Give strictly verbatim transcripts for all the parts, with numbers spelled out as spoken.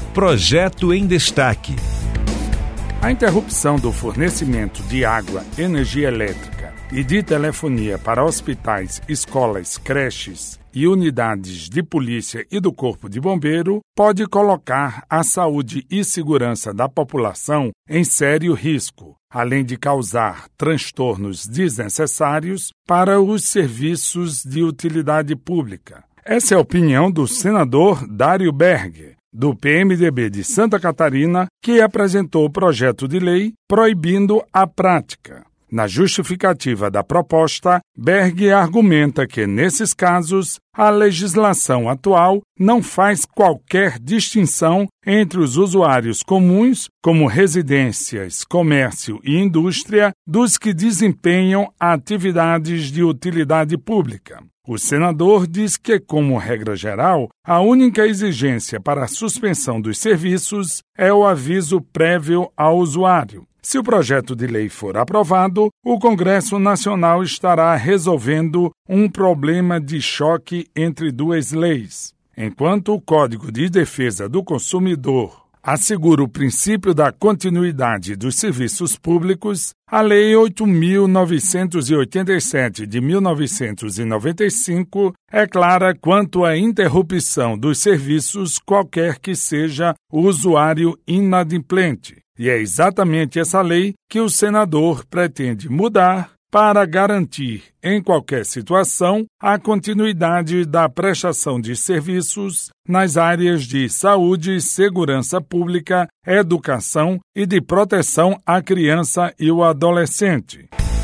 Projeto em Destaque. A interrupção do fornecimento de água, energia elétrica e de telefonia para hospitais, escolas, creches e unidades de polícia e do Corpo de Bombeiro pode colocar a saúde e segurança da população em sério risco, além de causar transtornos desnecessários para os serviços de utilidade pública. Essa é a opinião do senador Dário Berg, do P M D B de Santa Catarina, que apresentou o projeto de lei proibindo a prática. Na justificativa da proposta, Berg argumenta que, nesses casos, a legislação atual não faz qualquer distinção entre os usuários comuns, como residências, comércio e indústria, dos que desempenham atividades de utilidade pública. O senador diz que, como regra geral, a única exigência para a suspensão dos serviços é o aviso prévio ao usuário. Se o projeto de lei for aprovado, o Congresso Nacional estará resolvendo um problema de choque entre duas leis. Enquanto o Código de Defesa do Consumidor assegura o princípio da continuidade dos serviços públicos, a Lei oito mil novecentos e oitenta e sete de mil novecentos e noventa e cinco é clara quanto à interrupção dos serviços, qualquer que seja o usuário inadimplente. E é exatamente essa lei que o senador pretende mudar para garantir, em qualquer situação, a continuidade da prestação de serviços nas áreas de saúde, segurança pública, educação e de proteção à criança e o adolescente.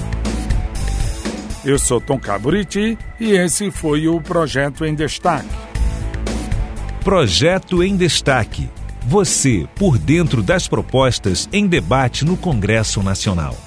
Eu sou Tonka Buriti e esse foi o Projeto em Destaque. Projeto em Destaque. Você por dentro das propostas em debate no Congresso Nacional.